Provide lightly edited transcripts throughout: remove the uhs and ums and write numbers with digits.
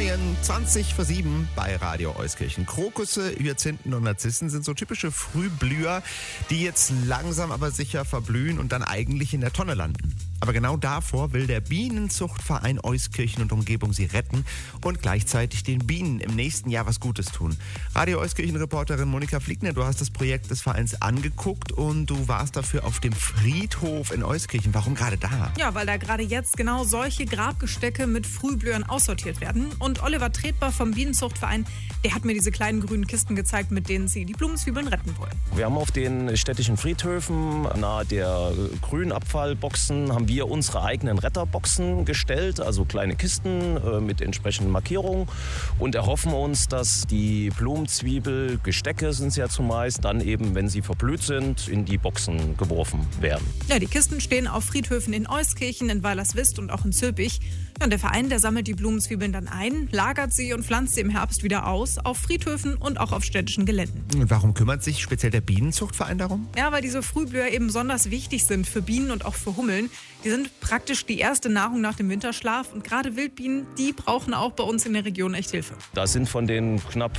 9, 20 vor 7 bei Radio Euskirchen. Krokusse, Hyazinthen und Narzissen sind so typische Frühblüher, die jetzt langsam aber sicher verblühen und dann eigentlich in der Tonne landen. Aber genau davor will der Bienenzuchtverein Euskirchen und Umgebung sie retten und gleichzeitig den Bienen im nächsten Jahr was Gutes tun. Radio Euskirchen-Reporterin Monika Fliegner, du hast das Projekt des Vereins angeguckt und du warst dafür auf dem Friedhof in Euskirchen. Warum gerade da? Ja, weil da gerade jetzt genau solche Grabgestecke mit Frühblühern aussortiert werden. Und Oliver Tretbar vom Bienenzuchtverein, der hat mir diese kleinen grünen Kisten gezeigt, mit denen sie die Blumenzwiebeln retten wollen. Wir haben auf den städtischen Friedhöfen nahe der Grünabfallboxen haben wir unsere eigenen Retterboxen gestellt, also kleine Kisten mit entsprechenden Markierungen und erhoffen uns, dass die Blumenzwiebelgestecke sind es ja zumeist, dann eben, wenn sie verblüht sind, in die Boxen geworfen werden. Ja, die Kisten stehen auf Friedhöfen in Euskirchen, in Weilerswist und auch in Zülpich. Ja, und der Verein, der sammelt die Blumenzwiebeln dann ein, lagert sie und pflanzt sie im Herbst wieder aus, auf Friedhöfen und auch auf städtischen Geländen. Und warum kümmert sich speziell der Bienenzuchtverein darum? Ja, weil diese Frühblüher eben besonders wichtig sind für Bienen und auch für Hummeln. Die sind praktisch die erste Nahrung nach dem Winterschlaf und gerade Wildbienen, die brauchen auch bei uns in der Region echt Hilfe. Da sind von den knapp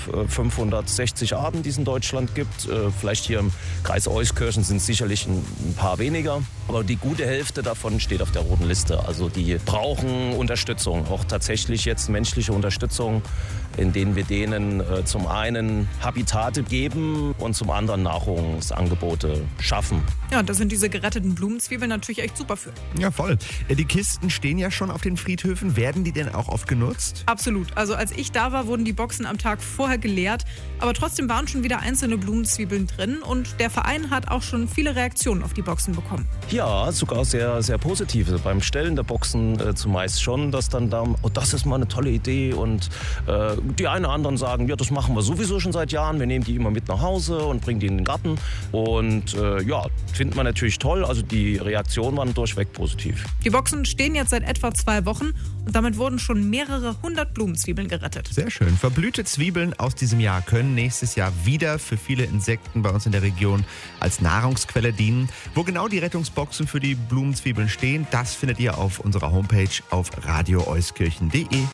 560 Arten, die es in Deutschland gibt, vielleicht hier im Kreis Euskirchen sind es sicherlich ein paar weniger. Aber die gute Hälfte davon steht auf der roten Liste. Also die brauchen Unterstützung, auch tatsächlich jetzt menschliche Unterstützung, in denen wir denen zum einen Habitate geben und zum anderen Nahrungsangebote schaffen. Ja, und da sind diese geretteten Blumenzwiebeln natürlich echt super für. Ja, voll. Die Kisten stehen ja schon auf den Friedhöfen. Werden die denn auch oft genutzt? Absolut. Also als ich da war, wurden die Boxen am Tag vorher geleert. Aber trotzdem waren schon wieder einzelne Blumenzwiebeln drin. Und der Verein hat auch schon viele Reaktionen auf die Boxen bekommen. Ja, sogar sehr, sehr positive. Beim Stellen der Boxen zumeist schon, dass dann da, oh, das ist mal eine tolle Idee. Und die einen oder anderen sagen, ja, das machen wir sowieso schon seit Jahren. Wir nehmen die immer mit nach Hause und bringen die in den Garten. Und ja, findet man natürlich toll. Also die Reaktionen waren durchweg positiv. Die Boxen stehen jetzt seit etwa 2 Wochen und damit wurden schon mehrere 100 Blumenzwiebeln gerettet. Sehr schön. Verblühte Zwiebeln aus diesem Jahr können nächstes Jahr wieder für viele Insekten bei uns in der Region als Nahrungsquelle dienen. Wo genau die Rettungsboxen für die Blumenzwiebeln stehen, das findet ihr auf unserer Homepage auf radioeuskirchen.de.